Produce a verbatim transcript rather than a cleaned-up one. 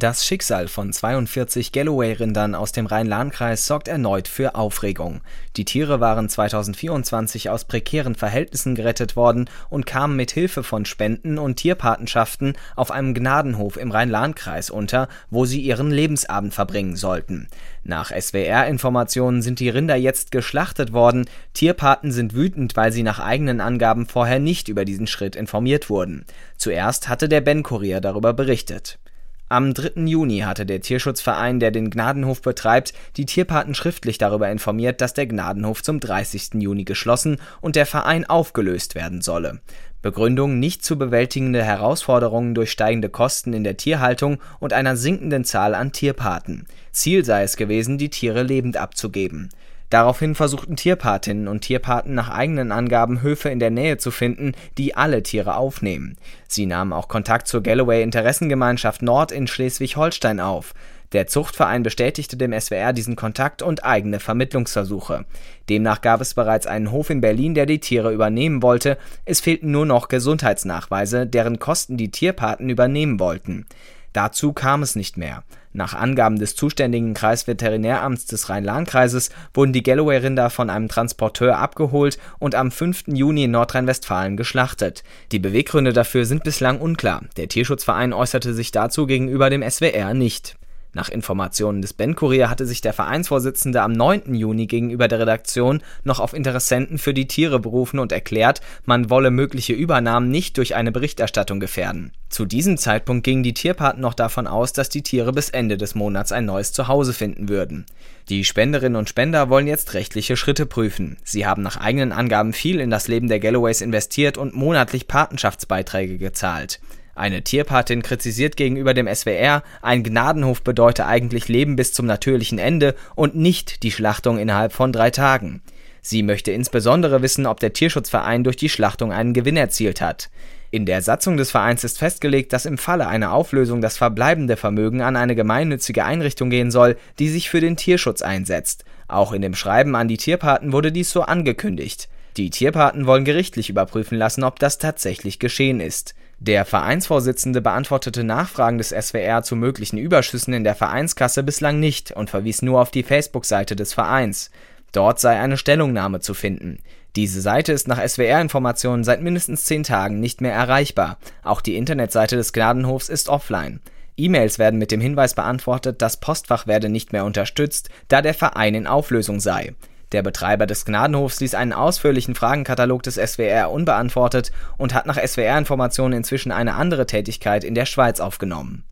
Das Schicksal von zweiundvierzig Galloway-Rindern aus dem Rhein-Lahn-Kreis sorgt erneut für Aufregung. Die Tiere waren zweitausendvierundzwanzig aus prekären Verhältnissen gerettet worden und kamen mit Hilfe von Spenden und Tierpatenschaften auf einem Gnadenhof im Rhein-Lahn-Kreis unter, wo sie ihren Lebensabend verbringen sollten. Nach S W R-Informationen sind die Rinder jetzt geschlachtet worden. Tierpaten sind wütend, weil sie nach eigenen Angaben vorher nicht über diesen Schritt informiert wurden. Zuerst hatte der Ben-Kurier darüber berichtet. Am dritten Juni hatte der Tierschutzverein, der den Gnadenhof betreibt, die Tierpaten schriftlich darüber informiert, dass der Gnadenhof zum dreißigsten Juni geschlossen und der Verein aufgelöst werden solle. Begründung: nicht zu bewältigende Herausforderungen durch steigende Kosten in der Tierhaltung und einer sinkenden Zahl an Tierpaten. Ziel sei es gewesen, die Tiere lebend abzugeben. Daraufhin versuchten Tierpatinnen und Tierpaten nach eigenen Angaben Höfe in der Nähe zu finden, die alle Tiere aufnehmen. Sie nahmen auch Kontakt zur Galloway-Interessengemeinschaft Nord in Schleswig-Holstein auf. Der Zuchtverein bestätigte dem S W R diesen Kontakt und eigene Vermittlungsversuche. Demnach gab es bereits einen Hof in Berlin, der die Tiere übernehmen wollte. Es fehlten nur noch Gesundheitsnachweise, deren Kosten die Tierpaten übernehmen wollten. Dazu kam es nicht mehr. Nach Angaben des zuständigen Kreisveterinäramts des Rhein-Lahn-Kreises wurden die Galloway-Rinder von einem Transporteur abgeholt und am fünften Juni in Nordrhein-Westfalen geschlachtet. Die Beweggründe dafür sind bislang unklar. Der Tierschutzverein äußerte sich dazu gegenüber dem S W R nicht. Nach Informationen des Ben-Kurier hatte sich der Vereinsvorsitzende am neunten Juni gegenüber der Redaktion noch auf Interessenten für die Tiere berufen und erklärt, man wolle mögliche Übernahmen nicht durch eine Berichterstattung gefährden. Zu diesem Zeitpunkt gingen die Tierpaten noch davon aus, dass die Tiere bis Ende des Monats ein neues Zuhause finden würden. Die Spenderinnen und Spender wollen jetzt rechtliche Schritte prüfen. Sie haben nach eigenen Angaben viel in das Leben der Galloways investiert und monatlich Patenschaftsbeiträge gezahlt. Eine Tierpatin kritisiert gegenüber dem S W R, ein Gnadenhof bedeute eigentlich Leben bis zum natürlichen Ende und nicht die Schlachtung innerhalb von drei Tagen. Sie möchte insbesondere wissen, ob der Tierschutzverein durch die Schlachtung einen Gewinn erzielt hat. In der Satzung des Vereins ist festgelegt, dass im Falle einer Auflösung das verbleibende Vermögen an eine gemeinnützige Einrichtung gehen soll, die sich für den Tierschutz einsetzt. Auch in dem Schreiben an die Tierpaten wurde dies so angekündigt. Die Tierpaten wollen gerichtlich überprüfen lassen, ob das tatsächlich geschehen ist. Der Vereinsvorsitzende beantwortete Nachfragen des S W R zu möglichen Überschüssen in der Vereinskasse bislang nicht und verwies nur auf die Facebook-Seite des Vereins. Dort sei eine Stellungnahme zu finden. Diese Seite ist nach S W R-Informationen seit mindestens zehn Tagen nicht mehr erreichbar. Auch die Internetseite des Gnadenhofs ist offline. E-Mails werden mit dem Hinweis beantwortet, das Postfach werde nicht mehr unterstützt, da der Verein in Auflösung sei. Der Betreiber des Gnadenhofs ließ einen ausführlichen Fragenkatalog des S W R unbeantwortet und hat nach S W R-Informationen inzwischen eine andere Tätigkeit in der Schweiz aufgenommen.